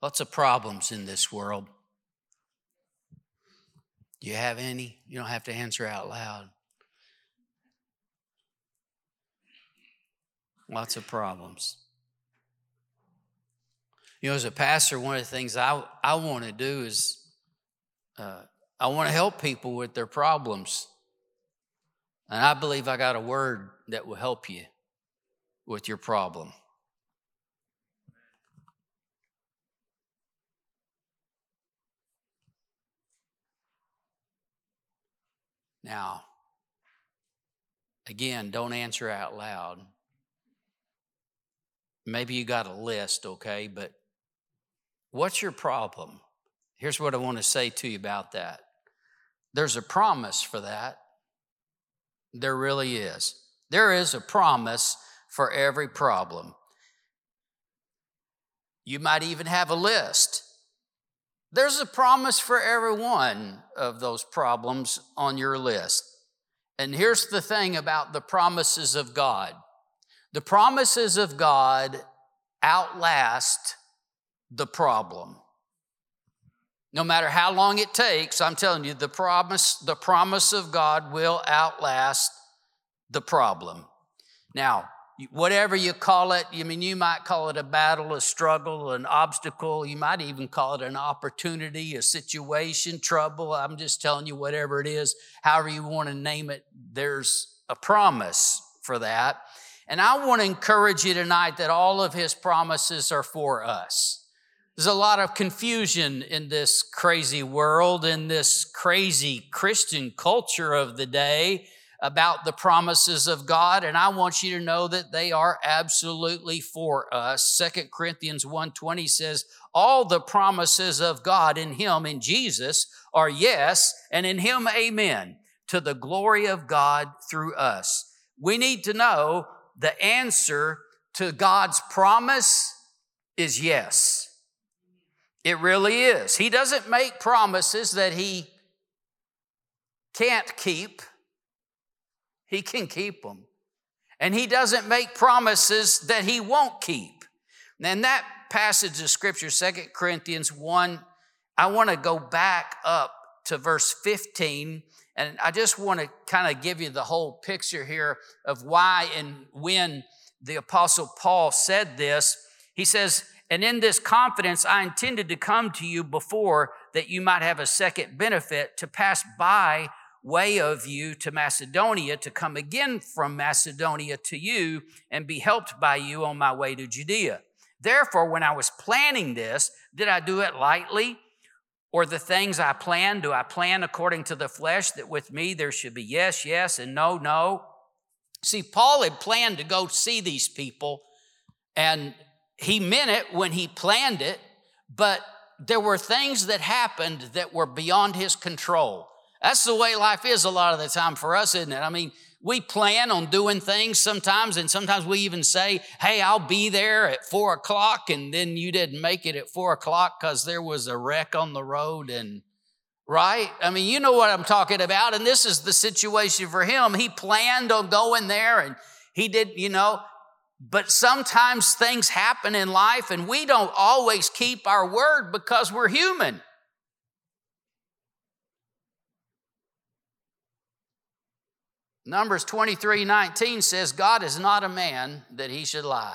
Lots of problems in this world. Do you have any? You don't have to answer out loud. Lots of problems. You know, as a pastor, one of the things I want to do is I want to help people with their problems. And I believe I got a word that will help you with your problem. Now, again, don't answer out loud. Maybe you got a list, okay, but what's your problem? Here's what I want to say to you about that. There's a promise for that. There really is. There is a promise for every problem. You might even have a list. There's a promise for every one of those problems on your list. And here's the thing about the promises of God. The promises of God outlast the problem. No matter how long it takes, I'm telling you, the promise of God will outlast the problem. Now, whatever you call it, you might call it a battle, a struggle, an obstacle. You might even call it an opportunity, a situation, trouble. I'm just telling you, whatever it is, however you want to name it, there's a promise for that. And I want to encourage you tonight that all of his promises are for us. There's a lot of confusion in this crazy world, in this crazy Christian culture of the day about the promises of God, and I want you to know that they are absolutely for us. 2 Corinthians 1:20 says, all the promises of God in him, in Jesus, are yes, and in him, amen, to the glory of God through us. We need to know the answer to God's promise is yes. It really is. He doesn't make promises that he can't keep. He can keep them. And he doesn't make promises that he won't keep. And that passage of Scripture, 2 Corinthians 1, I want to go back up to verse 15. And I just want to kind of give you the whole picture here of why and when the Apostle Paul said this. He says, and in this confidence, I intended to come to you before that you might have a second benefit to pass by way of you to Macedonia, to come again from Macedonia to you and be helped by you on my way to Judea. Therefore, when I was planning this, did I do it lightly? Or the things I plan, do I plan according to the flesh that with me there should be yes, yes, and no, no? See, Paul had planned to go see these people, and he meant it when he planned it, but there were things that happened that were beyond his control. That's the way life is a lot of the time for us, isn't it? We plan on doing things sometimes, and sometimes we even say, hey, I'll be there at 4 o'clock, and then you didn't make it at 4 o'clock because there was a wreck on the road, and right? You know what I'm talking about, and this is the situation for him. He planned on going there, and he did, but sometimes things happen in life, and we don't always keep our word because we're human. Numbers 23:19 says, God is not a man that he should lie.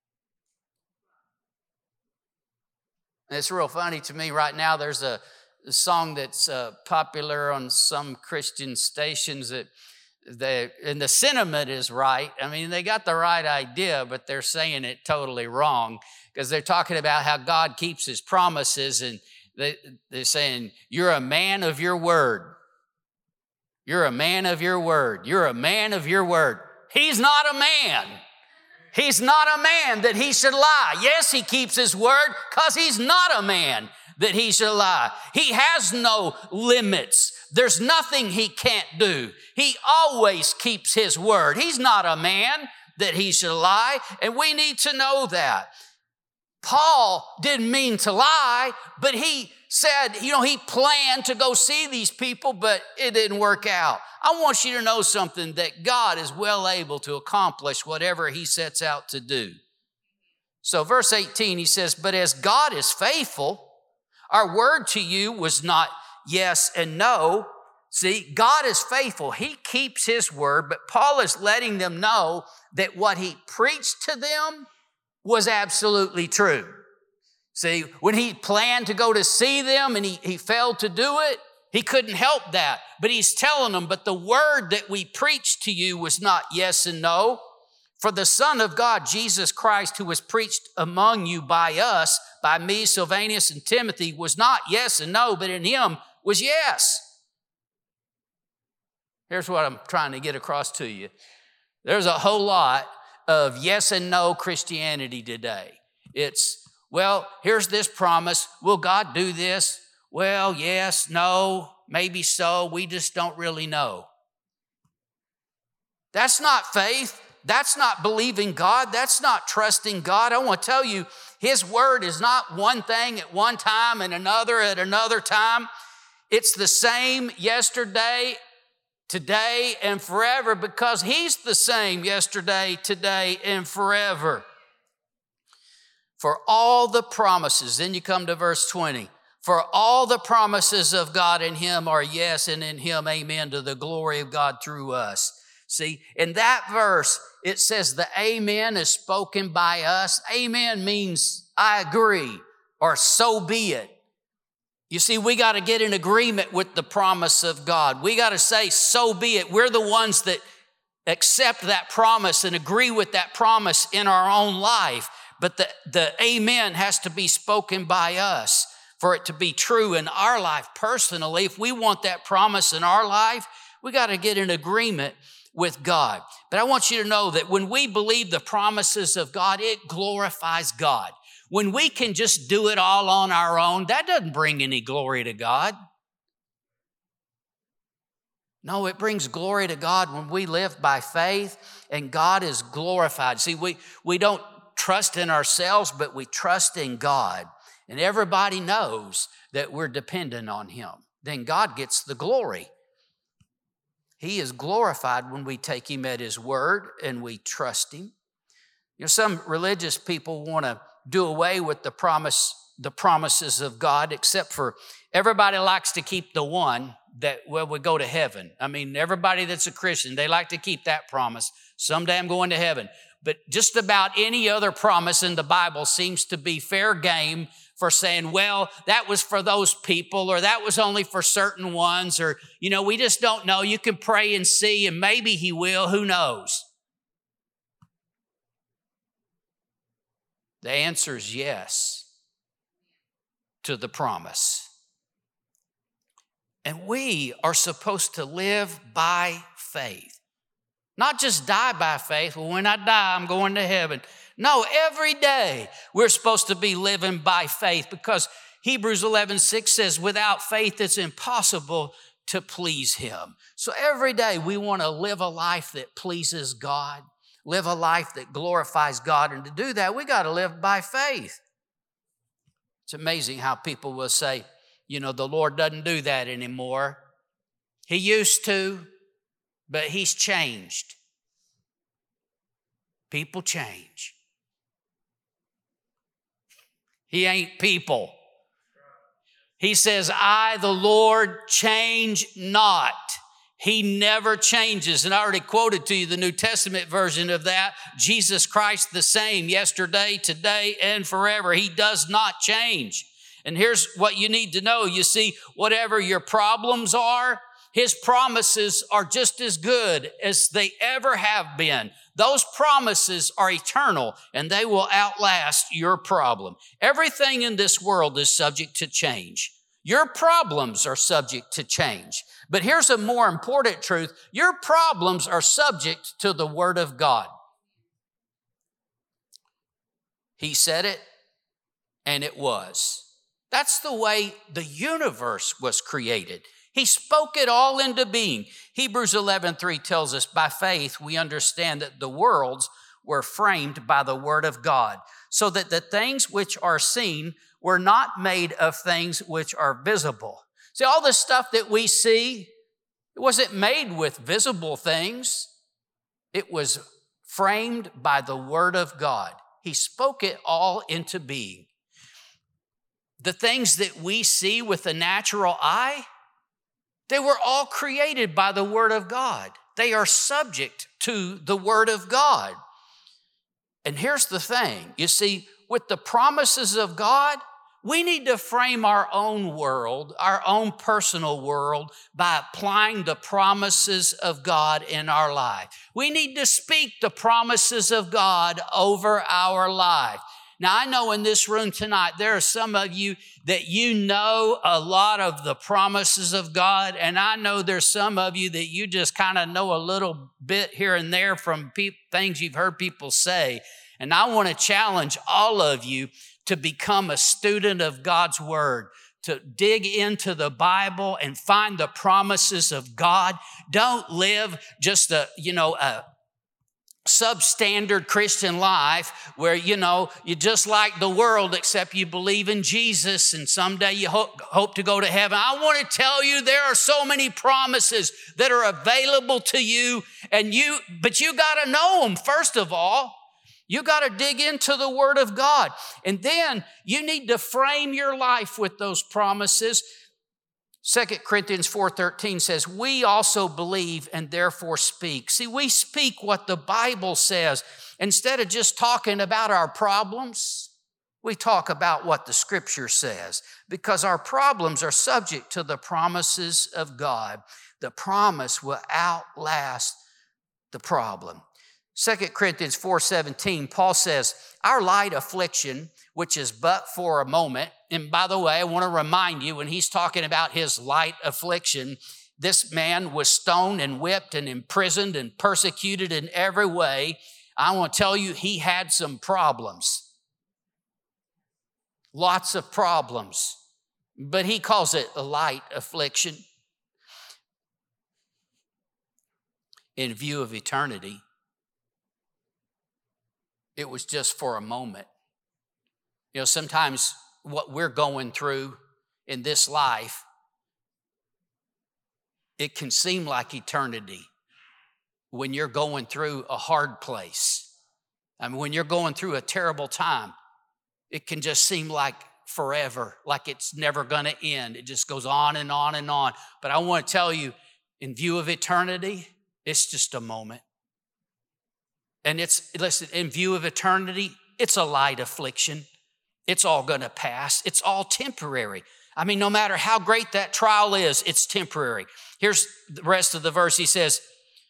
And it's real funny to me right now. There's a song that's popular on some Christian stations and the sentiment is right. They got the right idea, but they're saying it totally wrong because they're talking about how God keeps his promises, and they're saying, you're a man of your word. You're a man of your word. You're a man of your word. He's not a man. He's not a man that he should lie. Yes, he keeps his word because he's not a man that he should lie. He has no limits. There's nothing he can't do. He always keeps his word. He's not a man that he should lie, and we need to know that. Paul didn't mean to lie, but he said, he planned to go see these people, but it didn't work out. I want you to know something, that God is well able to accomplish whatever he sets out to do. So verse 18, he says, but as God is faithful, our word to you was not yes and no. See, God is faithful. He keeps his word, but Paul is letting them know that what he preached to them was absolutely true. See, when he planned to go to see them and he failed to do it, he couldn't help that. But he's telling them, but the word that we preached to you was not yes and no. For the Son of God, Jesus Christ, who was preached among you by us, by me, Silvanus, and Timothy, was not yes and no, but in him was yes. Here's what I'm trying to get across to you. There's a whole lot of yes and no Christianity today. It's, well, here's this promise. Will God do this? Well, yes, no, maybe so. We just don't really know. That's not faith. That's not believing God. That's not trusting God. I want to tell you, his word is not one thing at one time and another at another time. It's the same yesterday, today, and forever, because he's the same yesterday, today, and forever. For all the promises, then you come to verse 20. For all the promises of God in him are yes, and in him amen, to the glory of God through us. See, in that verse, it says the amen is spoken by us. Amen means I agree, or so be it. You see, we got to get in agreement with the promise of God. We got to say, so be it. We're the ones that accept that promise and agree with that promise in our own life. But the amen has to be spoken by us for it to be true in our life personally. If we want that promise in our life, we got to get in agreement with God. But I want you to know that when we believe the promises of God, it glorifies God. When we can just do it all on our own, that doesn't bring any glory to God. No, it brings glory to God when we live by faith and God is glorified. See, we don't trust in ourselves, but we trust in God. And everybody knows that we're dependent on him. Then God gets the glory. He is glorified when we take him at his word and we trust him. You know, some religious people want to do away with the promises of God, except for everybody likes to keep the one that, well, we go to heaven. I mean, everybody that's a Christian, they like to keep that promise. Someday I'm going to heaven. But just about any other promise in the Bible seems to be fair game for saying, well, that was for those people, or that was only for certain ones, or, you know, we just don't know. You can pray and see, and maybe he will. Who knows? The answer is yes to the promise. And we are supposed to live by faith. Not just die by faith. Well, when I die, I'm going to heaven. No, every day we're supposed to be living by faith, because Hebrews 11:6 says, without faith, it's impossible to please him. So every day we want to live a life that pleases God, live a life that glorifies God. And to do that, we got to live by faith. It's amazing how people will say, you know, the Lord doesn't do that anymore. He used to, but he's changed. People change. He ain't people. He says, I, the Lord, change not. He never changes. And I already quoted to you the New Testament version of that. Jesus Christ the same yesterday, today, and forever. He does not change. And here's what you need to know. You see, whatever your problems are, his promises are just as good as they ever have been. Those promises are eternal, and they will outlast your problem. Everything in this world is subject to change. Your problems are subject to change. But here's a more important truth. Your problems are subject to the Word of God. He said it, and it was. That's the way the universe was created. He spoke it all into being. Hebrews 11:3 tells us, by faith we understand that the worlds were framed by the word of God, so that the things which are seen were not made of things which are visible. See, all this stuff that we see, it wasn't made with visible things. It was framed by the word of God. He spoke it all into being. The things that we see with the natural eye, they were all created by the Word of God. They are subject to the Word of God. And here's the thing. You see, with the promises of God, we need to frame our own world, our own personal world, by applying the promises of God in our life. We need to speak the promises of God over our life. Now, I know in this room tonight, there are some of you that you know a lot of the promises of God, and I know there's some of you that you just kind of know a little bit here and there from things you've heard people say. And I want to challenge all of you to become a student of God's Word, to dig into the Bible and find the promises of God. Don't live just a substandard Christian life where, you're just like the world, except you believe in Jesus and someday you hope to go to heaven. I want to tell you there are so many promises that are available to you, but you got to know them first of all. You got to dig into the Word of God. And then you need to frame your life with those promises. 2 Corinthians 4:13 says, we also believe and therefore speak. See, we speak what the Bible says. Instead of just talking about our problems, we talk about what the Scripture says, because our problems are subject to the promises of God. The promise will outlast the problem. 2 Corinthians 4:17, Paul says, our light affliction, which is but for a moment. And by the way, I want to remind you, when he's talking about his light affliction, this man was stoned and whipped and imprisoned and persecuted in every way. I want to tell you, he had some problems. Lots of problems. But he calls it a light affliction. In view of eternity, it was just for a moment. Sometimes what we're going through in this life, it can seem like eternity when you're going through a hard place. I mean, when you're going through a terrible time, it can just seem like forever, like it's never going to end. It just goes on and on and on. But I want to tell you, in view of eternity, it's just a moment. And in view of eternity, it's a light affliction. It's all going to pass. It's all temporary. I mean, no matter how great that trial is, it's temporary. Here's the rest of the verse. He says,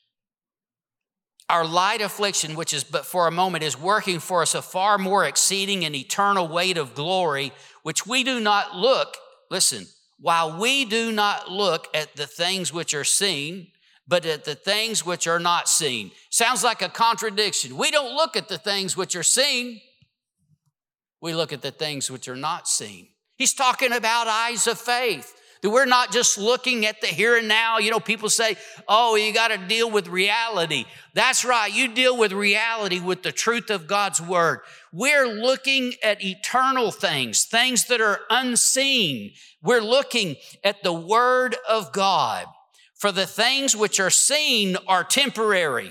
our light affliction, which is but for a moment, is working for us a far more exceeding and eternal weight of glory, which we do not look, listen, while we do not look at the things which are seen, but at the things which are not seen. Sounds like a contradiction. We don't look at the things which are seen. We look at the things which are not seen. He's talking about eyes of faith. That we're not just looking at the here and now. People say, oh, you got to deal with reality. That's right. You deal with reality with the truth of God's Word. We're looking at eternal things that are unseen. We're looking at the Word of God. For the things which are seen are temporary.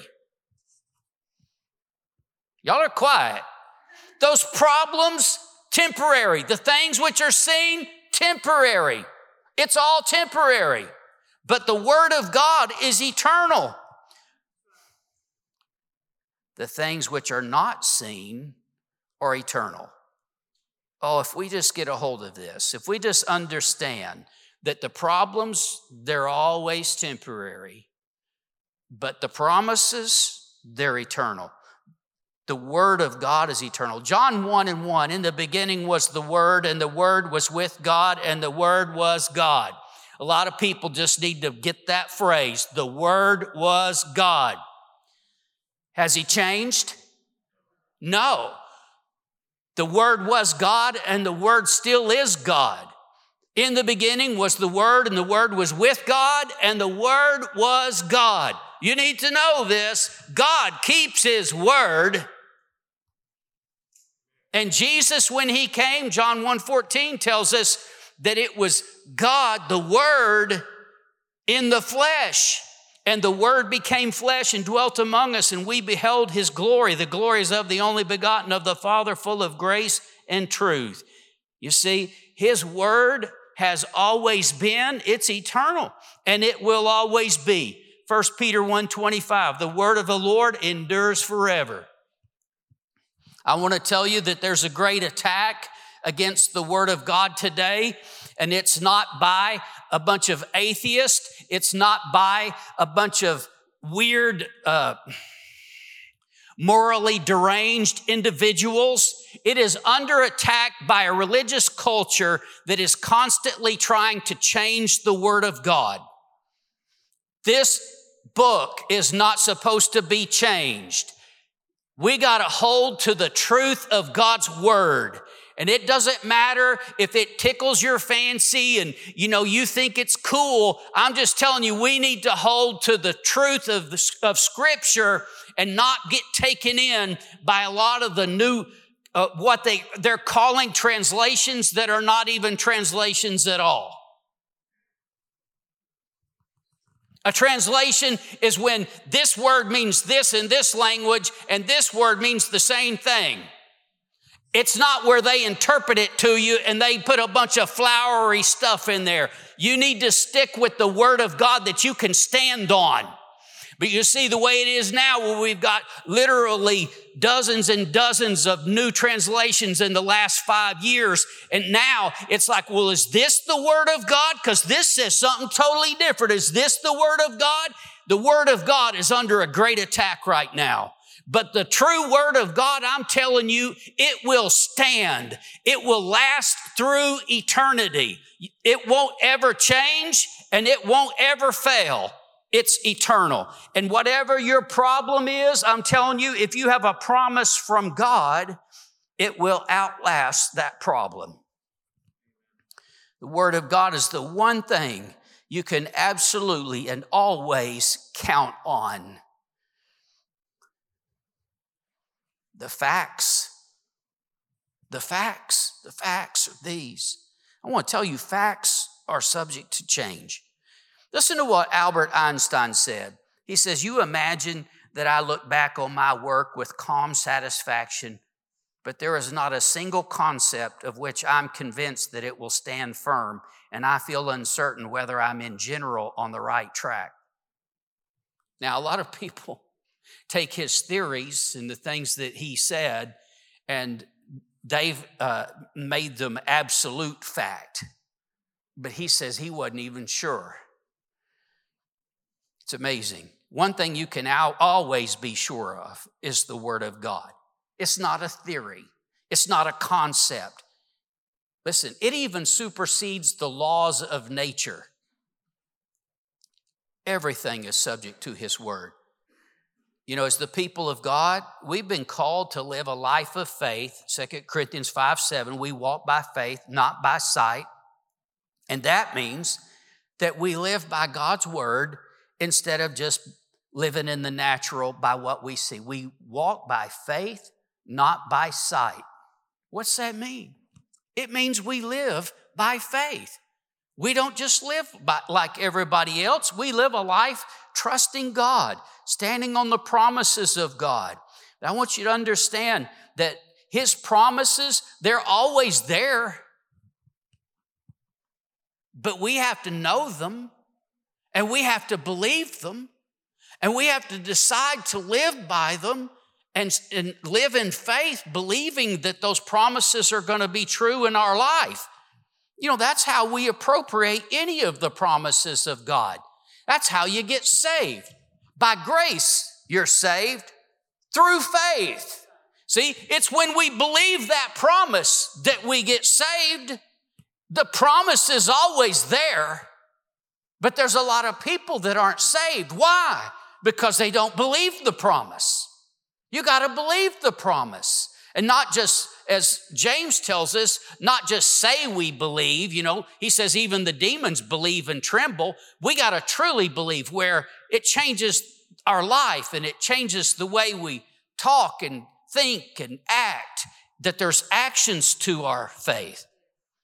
Y'all are quiet. Those problems, temporary. The things which are seen, temporary. It's all temporary. But the Word of God is eternal. The things which are not seen are eternal. Oh, if we just get a hold of this, if we just understand that the problems, they're always temporary, but the promises, they're eternal. The Word of God is eternal. John 1:1, in the beginning was the Word, and the Word was with God, and the Word was God. A lot of people just need to get that phrase. The Word was God. Has He changed? No. The Word was God, and the Word still is God. In the beginning was the Word, and the Word was with God, and the Word was God. You need to know this. God keeps His Word. And Jesus, when He came, John 1:14 tells us that it was God, the Word, in the flesh. And the Word became flesh and dwelt among us, and we beheld his glory. The glory is of the only begotten of the Father, full of grace and truth. You see, his Word has always been, it's eternal, and it will always be. 1 Peter 1:25, the word of the Lord endures forever. I want to tell you that there's a great attack against the Word of God today, and it's not by a bunch of atheists. It's not by a bunch of weird, morally deranged individuals. It is under attack by a religious culture that is constantly trying to change the Word of God. This book is not supposed to be changed. We got to hold to the truth of God's Word. And it doesn't matter if it tickles your fancy and, you think it's cool. I'm just telling you, we need to hold to the truth of Scripture and not get taken in by a lot of the new, what they're calling translations that are not even translations at all. A translation is when this word means this in this language and this word means the same thing. It's not where they interpret it to you and they put a bunch of flowery stuff in there. You need to stick with the Word of God that you can stand on. But you see the way it is now, where we've got literally dozens and dozens of new translations in the last 5 years. And now it's like, well, is this the Word of God? Because this says something totally different. Is this the Word of God? The Word of God is under a great attack right now. But the true Word of God, I'm telling you, it will stand. It will last through eternity. It won't ever change and it won't ever fail. It's eternal. And whatever your problem is, I'm telling you, if you have a promise from God, it will outlast that problem. The Word of God is the one thing you can absolutely and always count on. The facts are these. I want to tell you, facts are subject to change. Listen to what Albert Einstein said. He says, you imagine that I look back on my work with calm satisfaction, but there is not a single concept of which I'm convinced that it will stand firm, and I feel uncertain whether I'm in general on the right track. Now, a lot of people take his theories and the things that he said, and they've made them absolute fact. But he says he wasn't even sure. It's amazing. One thing you can always be sure of is the Word of God. It's not a theory. It's not a concept. Listen, it even supersedes the laws of nature. Everything is subject to His Word. As the people of God, we've been called to live a life of faith. 2 Corinthians 5:7, we walk by faith, not by sight. And that means that we live by God's Word instead of just living in the natural by what we see. We walk by faith, not by sight. What's that mean? It means we live by faith. We don't just live like everybody else. We live a life trusting God, standing on the promises of God. I want you to understand that His promises, they're always there. But we have to know them, and we have to believe them, and we have to decide to live by them and live in faith, believing that those promises are going to be true in our life. That's how we appropriate any of the promises of God. That's how you get saved. By grace, you're saved through faith. See, it's when we believe that promise that we get saved. The promise is always there, but there's a lot of people that aren't saved. Why? Because they don't believe the promise. You got to believe the promise. And not just, as James tells us, not just say we believe. He says even the demons believe and tremble. We got to truly believe, where it changes our life and it changes the way we talk and think and act, that there's actions to our faith.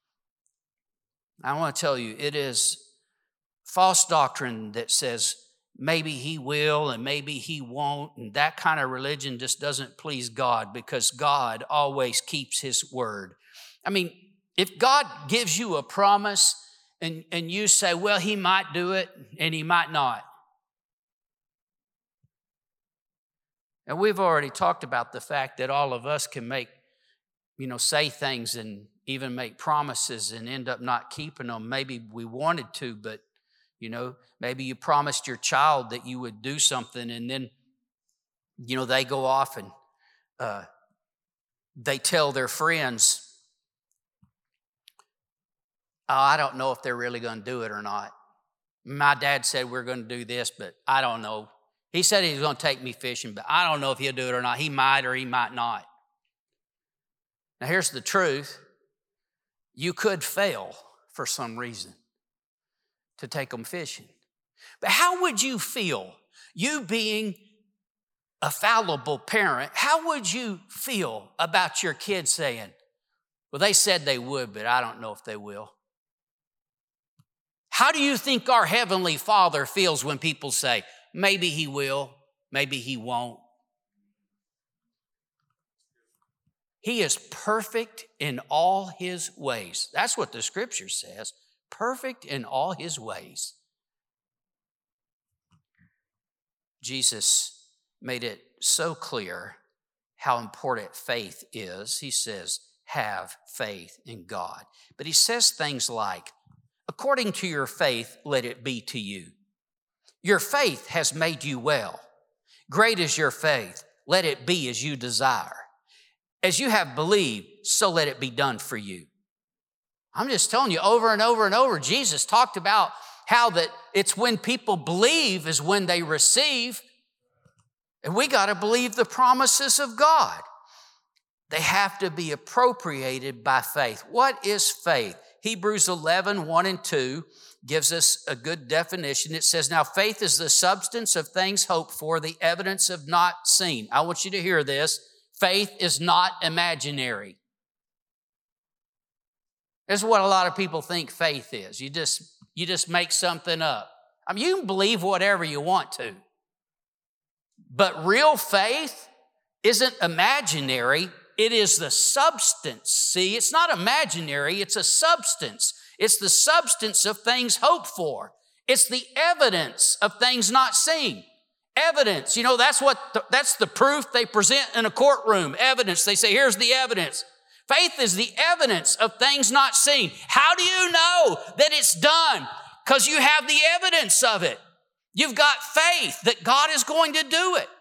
I want to tell you, it is false doctrine that says maybe he will and maybe he won't. And that kind of religion just doesn't please God, because God always keeps his word. I mean, if God gives you a promise and you say, well, he might do it and he might not. And we've already talked about the fact that all of us can say things and even make promises and end up not keeping them. Maybe we wanted to, but maybe you promised your child that you would do something, and then, they go off and they tell their friends, oh, I don't know if they're really going to do it or not. My dad said we're going to do this, but I don't know. He said he was going to take me fishing, but I don't know if he'll do it or not. He might or he might not. Now, here's the truth. You could fail for some reason to take them fishing. But how would you feel, you being a fallible parent, how would you feel about your kids saying, well, they said they would, but I don't know if they will? How do you think our Heavenly Father feels when people say, maybe he will, maybe he won't? He is perfect in all his ways. That's what the scripture says. Perfect in all his ways. Jesus made it so clear how important faith is. He says, have faith in God. But he says things like, according to your faith, let it be to you. Your faith has made you well. Great is your faith. Let it be as you desire. As you have believed, so let it be done for you. I'm just telling you, over and over and over, Jesus talked about how that it's when people believe is when they receive. And we got to believe the promises of God. They have to be appropriated by faith. What is faith? Hebrews 11, 1 and 2 gives us a good definition. It says, now faith is the substance of things hoped for, the evidence of not seen. I want you to hear this. Faith is not imaginary. This is what a lot of people think faith is. You just make something up. I mean, you can believe whatever you want to. But real faith isn't imaginary. It is the substance. See, it's not imaginary. It's a substance. It's the substance of things hoped for. It's the evidence of things not seen. Evidence, that's the proof they present in a courtroom. Evidence, they say, here's the evidence. Faith is the evidence of things not seen. How do you know that it's done? Because you have the evidence of it. You've got faith that God is going to do it.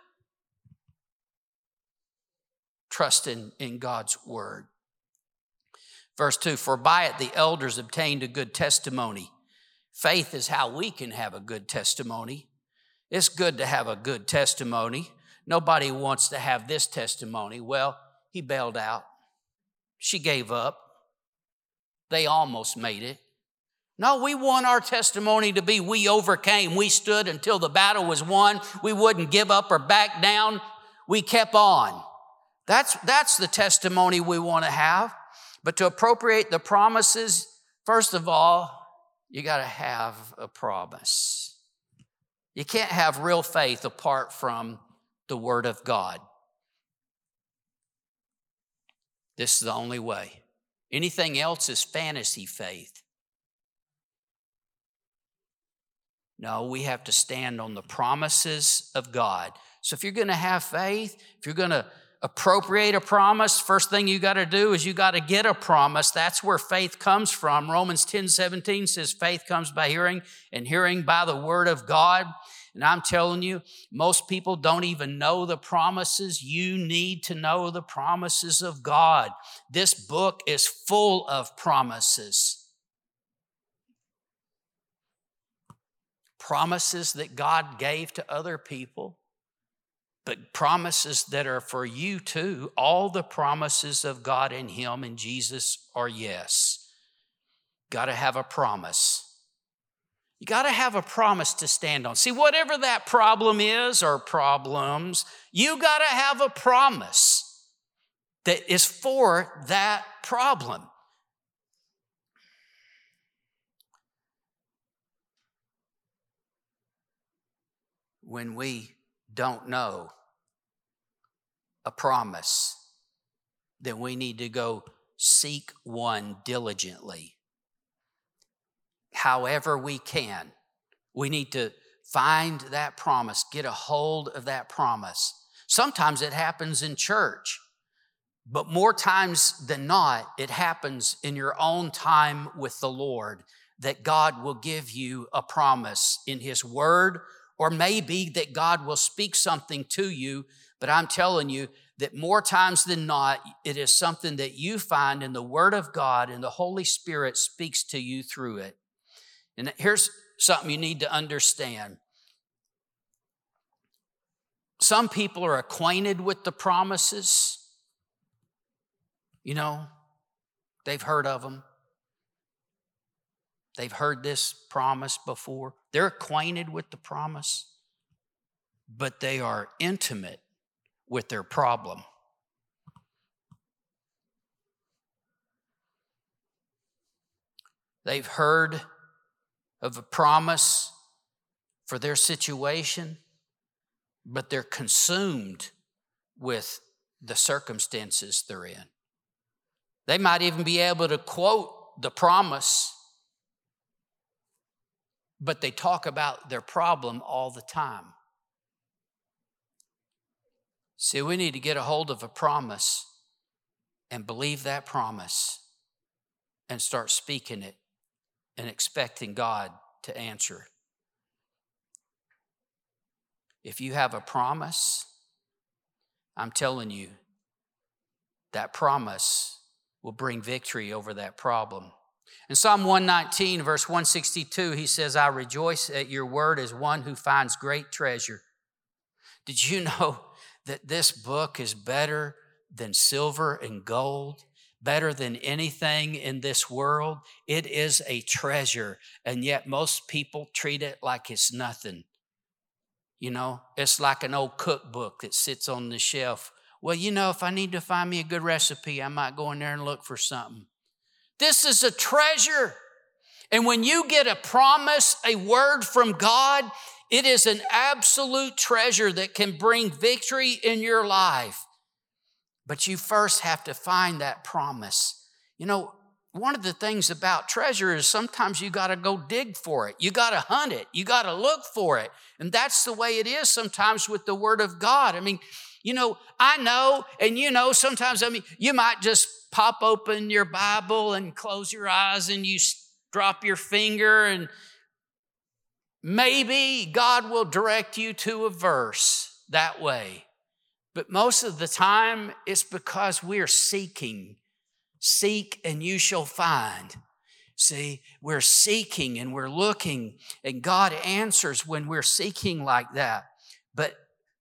Trust in God's word. Verse 2, for by it the elders obtained a good testimony. Faith is how we can have a good testimony. It's good to have a good testimony. Nobody wants to have this testimony. Well, he bailed out. She gave up. They almost made it. No, we want our testimony to be we overcame. We stood until the battle was won. We wouldn't give up or back down. We kept on. That's the testimony we want to have. But to appropriate the promises, first of all, you got to have a promise. You can't have real faith apart from the Word of God. This is the only way. Anything else is fantasy faith. No, we have to stand on the promises of God. So if you're going to have faith, if you're going to appropriate a promise, first thing you got to do is you got to get a promise. That's where faith comes from. Romans 10:17 says faith comes by hearing, and hearing by the word of God. And I'm telling you, most people don't even know the promises. You need to know the promises of God. This book is full of promises. Promises that God gave to other people, but promises that are for you too. All the promises of God in Him and Jesus are yes. Got to have a promise. You got to have a promise to stand on. See, whatever that problem is or problems, you got to have a promise that is for that problem. when we don't know a promise, then we need to go seek one diligently. However we can, we need to find that promise, get a hold of that promise. Sometimes it happens in church, but more times than not, it happens in your own time with the Lord, that God will give you a promise in His Word, or maybe that God will speak something to you. But I'm telling you that more times than not, it is something that you find in the Word of God, and the Holy Spirit speaks to you through it. And here's something you need to understand. Some people are acquainted with the promises. You know, they've heard of them. They've heard this promise before. They're acquainted with the promise, but they are intimate with their problem. They've heard of a promise for their situation, but they're consumed with the circumstances they're in. They might even be able to quote the promise, but they talk about their problem all the time. See, we need to get a hold of a promise and believe that promise and start speaking it and expecting God to answer. If you have a promise, I'm telling you, that promise will bring victory over that problem. In Psalm 119, verse 162, he says, I rejoice at your word as one who finds great treasure. Did you know that this book is better than silver and gold, better than anything in this world? It is a treasure, and yet most people treat it like it's nothing. You know, it's like an old cookbook that sits on the shelf. Well, you know, if I need to find me a good recipe, I might go in there and look for something. This is a treasure. And when you get a promise, a word from God, it is an absolute treasure that can bring victory in your life. But you first have to find that promise. You know, one of the things about treasure is sometimes you got to go dig for it. You got to hunt it. You got to look for it. And that's the way it is sometimes with the Word of God. I mean, you know, I know, and you know, sometimes, you might just pop open your Bible and close your eyes and you drop your finger, and maybe God will direct you to a verse that way. But most of the time, it's because we're seeking. Seek and you shall find. See, we're seeking and we're looking, and God answers when we're seeking like that. But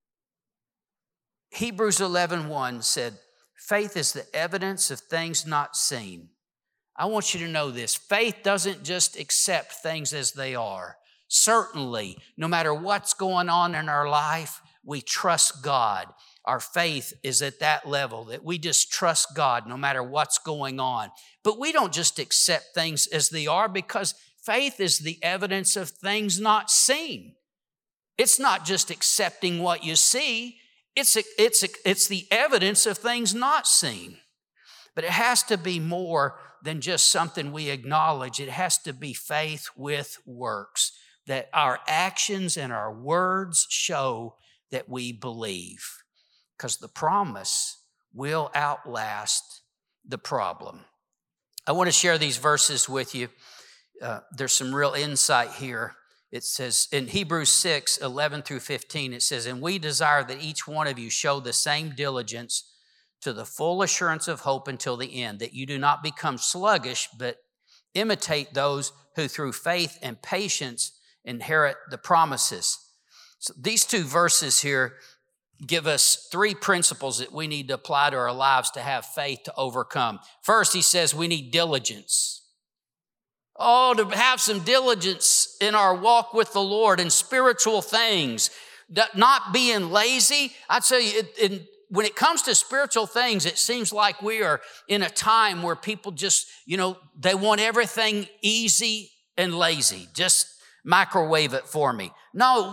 Hebrews 11:1 said, faith is the evidence of things not seen. I want you to know this. Faith doesn't just accept things as they are. Certainly, no matter what's going on in our life, we trust God. Our faith is at that level that we just trust God no matter what's going on. But we don't just accept things as they are, because faith is the evidence of things not seen. It's not just accepting what you see. It's the evidence of things not seen. But it has to be more than just something we acknowledge. It has to be faith with works, that our actions and our words show that we believe, because the promise will outlast the problem. I want to share these verses with you. There's some real insight here. It says in Hebrews 6:11-15, it says, and we desire that each one of you show the same diligence to the full assurance of hope until the end, that you do not become sluggish, but imitate those who through faith and patience inherit the promises. So these two verses here give us three principles that we need to apply to our lives to have faith to overcome. First, he says we need diligence. Oh, to have some diligence in our walk with the Lord in spiritual things, not being lazy. I'd say when it comes to spiritual things, it seems like we are in a time where people just, they want everything easy and lazy. Just microwave it for me. No,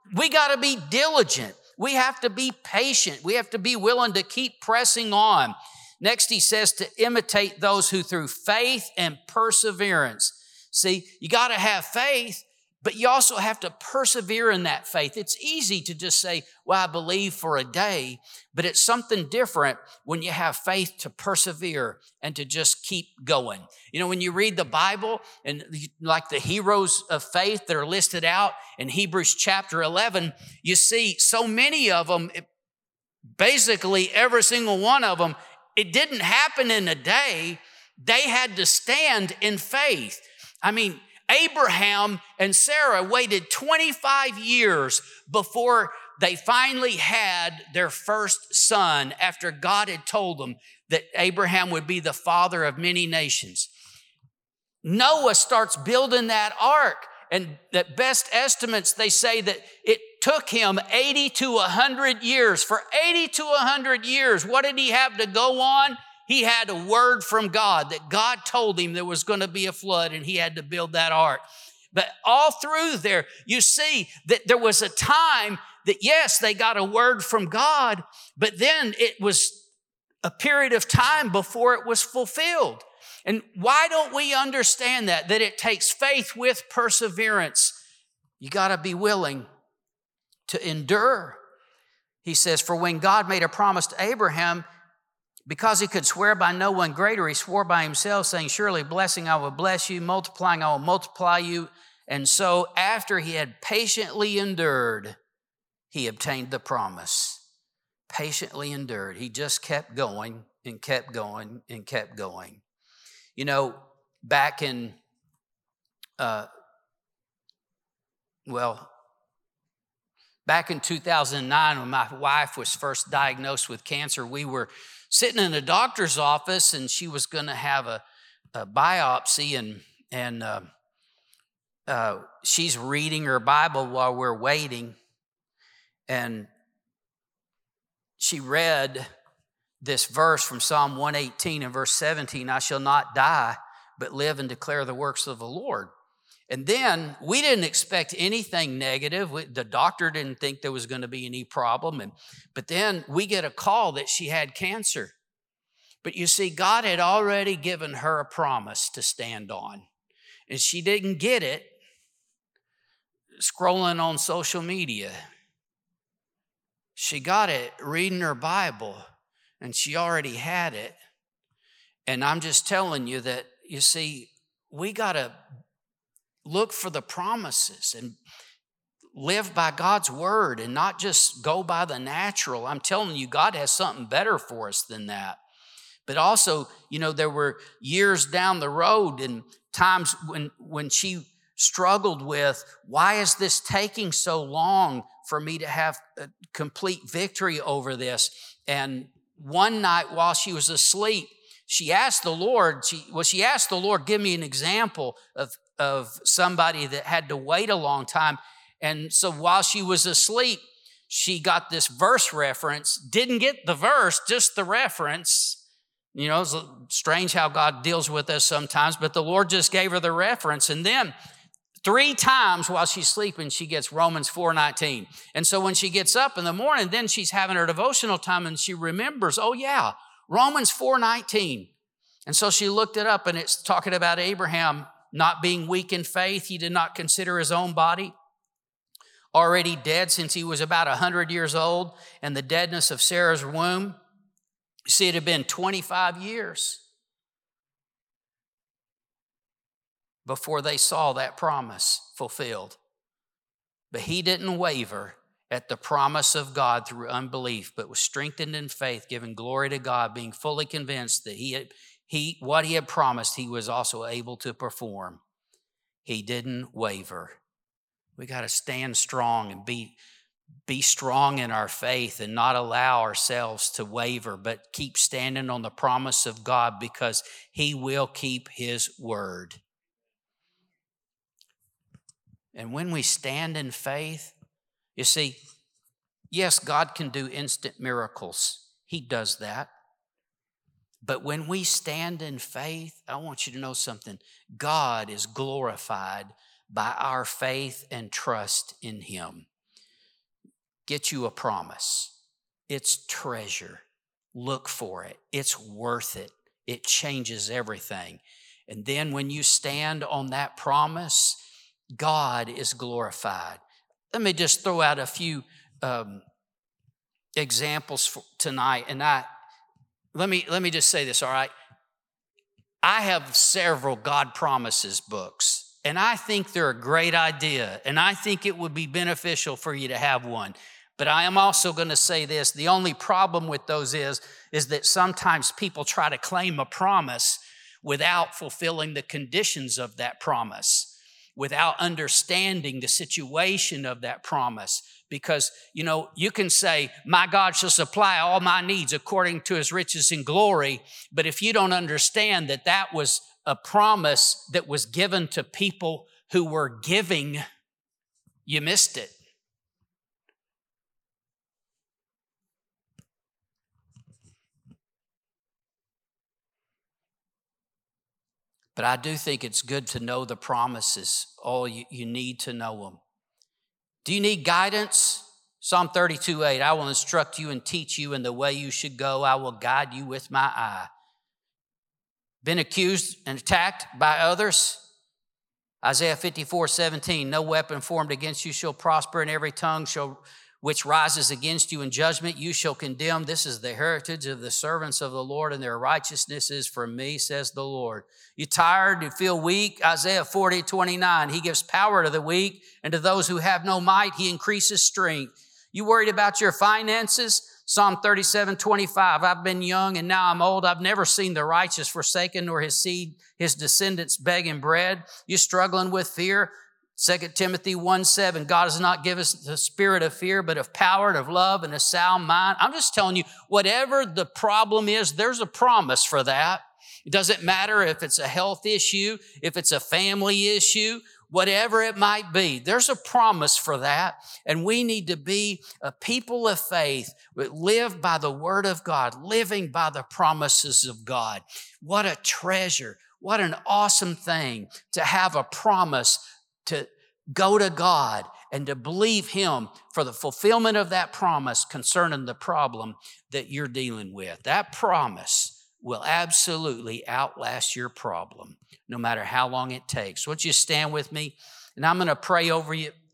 We got to be diligent. We have to be patient. We have to be willing to keep pressing on. Next, he says to imitate those who through faith and perseverance. See, you got to have faith, but you also have to persevere in that faith. It's easy to just say, well, I believe for a day, but it's something different when you have faith to persevere and to just keep going. You know, when you read the Bible and like the heroes of faith that are listed out in Hebrews chapter 11, you see so many of them, basically every single one of them, it didn't happen in a day. They had to stand in faith. I mean, Abraham and Sarah waited 25 years before they finally had their first son after God had told them that Abraham would be the father of many nations. Noah starts building that ark, and at best estimates, they say that it took him 80 to 100 years. For 80 to 100 years, what did he have to go on? He had a word from God that God told him there was going to be a flood and he had to build that ark. But all through there, you see that there was a time that, yes, they got a word from God, but then it was a period of time before it was fulfilled. And why don't we understand that it takes faith with perseverance? You got to be willing to endure. He says, for when God made a promise to Abraham, because he could swear by no one greater, he swore by himself, saying, surely blessing I will bless you, multiplying I will multiply you. And so after he had patiently endured, he obtained the promise. Patiently endured. He just kept going and kept going and kept going. You know, back in, back in 2009, when my wife was first diagnosed with cancer, we were sitting in a doctor's office, and she was going to have a biopsy, and she's reading her Bible while we're waiting, and she read this verse from Psalm 118 and verse 17, I shall not die, but live and declare the works of the Lord. And then we didn't expect anything negative. The doctor didn't think there was going to be any problem. But then we get a call that she had cancer. But you see, God had already given her a promise to stand on. And she didn't get it scrolling on social media. She got it reading her Bible, and she already had it. And I'm just telling you that, you see, we got to look for the promises and live by God's word and not just go by the natural. I'm telling you, God has something better for us than that. But also, you know, there were years down the road and times when she struggled with, why is this taking so long for me to have a complete victory over this? And one night while she was asleep, she asked the Lord, give me an example of somebody that had to wait a long time. And so while she was asleep, she got this verse reference, didn't get the verse, just the reference. You know, it's strange how God deals with us sometimes, but the Lord just gave her the reference. And then 3 times while she's sleeping, she gets Romans 4:19. And so when she gets up in the morning, then she's having her devotional time and she remembers, oh yeah, Romans 4:19. And so she looked it up, and it's talking about Abraham not being weak in faith. He did not consider his own body already dead since he was about 100 years old, and the deadness of Sarah's womb. You see, it had been 25 years before they saw that promise fulfilled. But he didn't waver at the promise of God through unbelief, but was strengthened in faith, giving glory to God, being fully convinced that what he had promised, he was also able to perform. He didn't waver. We got to stand strong and be strong in our faith and not allow ourselves to waver, but keep standing on the promise of God, because he will keep his word. And when we stand in faith, you see, yes, God can do instant miracles. He does that. But when we stand in faith, I want you to know something. God is glorified by our faith and trust in him. get you a promise. It's treasure. Look for it. It's worth it. It changes everything. And then when you stand on that promise, God is glorified. Let me just throw out a few examples for tonight. And let me just say this, all right? I have several God Promises books, and I think they're a great idea, and I think it would be beneficial for you to have one. But I am also going to say this, the only problem with those is that sometimes people try to claim a promise without fulfilling the conditions of that promise, without understanding the situation of that promise. Because, you can say, my God shall supply all my needs according to his riches and glory. But if you don't understand that that was a promise that was given to people who were giving, you missed it. But I do think it's good to know the promises. You need to know them. Do you need guidance? Psalm 32:8, I will instruct you and teach you in the way you should go. I will guide you with my eye. Been accused and attacked by others? Isaiah 54:17, no weapon formed against you shall prosper, and every tongue which rises against you in judgment you shall condemn. This is the heritage of the servants of the Lord, and their righteousness is from me, says the Lord. You tired? You feel weak? Isaiah 40:29, he gives power to the weak, and to those who have no might, he increases strength. You worried about your finances? Psalm 37:25, I've been young and now I'm old. I've never seen the righteous forsaken nor his descendants begging bread. You struggling with fear? 2 Timothy 1:7, God has not given us the spirit of fear, but of power and of love and a sound mind. I'm just telling you, whatever the problem is, there's a promise for that. It doesn't matter if it's a health issue, if it's a family issue, whatever it might be. There's a promise for that. And we need to be a people of faith that live by the word of God, living by the promises of God. What a treasure. What an awesome thing to have a promise to go to God and to believe him for the fulfillment of that promise concerning the problem that you're dealing with. That promise will absolutely outlast your problem, no matter how long it takes. Would you stand with me? And I'm going to pray over you